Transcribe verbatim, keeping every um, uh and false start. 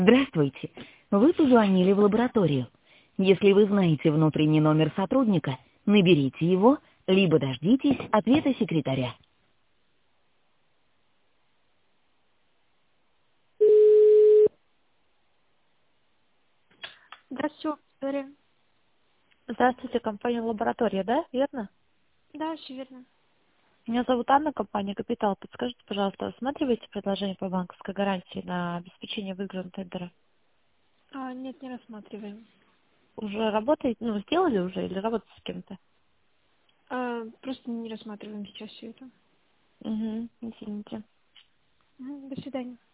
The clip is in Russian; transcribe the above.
Здравствуйте. Вы позвонили в лабораторию. Если вы знаете внутренний номер сотрудника, наберите его, либо дождитесь ответа секретаря. Здравствуйте, Виктория. Здравствуйте, компания «Лаборатория», да? Верно? Да, все верно. Меня зовут Анна, компания «Капитал». Подскажите, пожалуйста, рассматриваете предложение по банковской гарантии на обеспечение выигранного тендера? А, нет, не рассматриваем. Уже работаете, ну, сделали уже или работаете с кем-то? А, просто не рассматриваем сейчас все это. Угу, извините. Мгм, До свидания.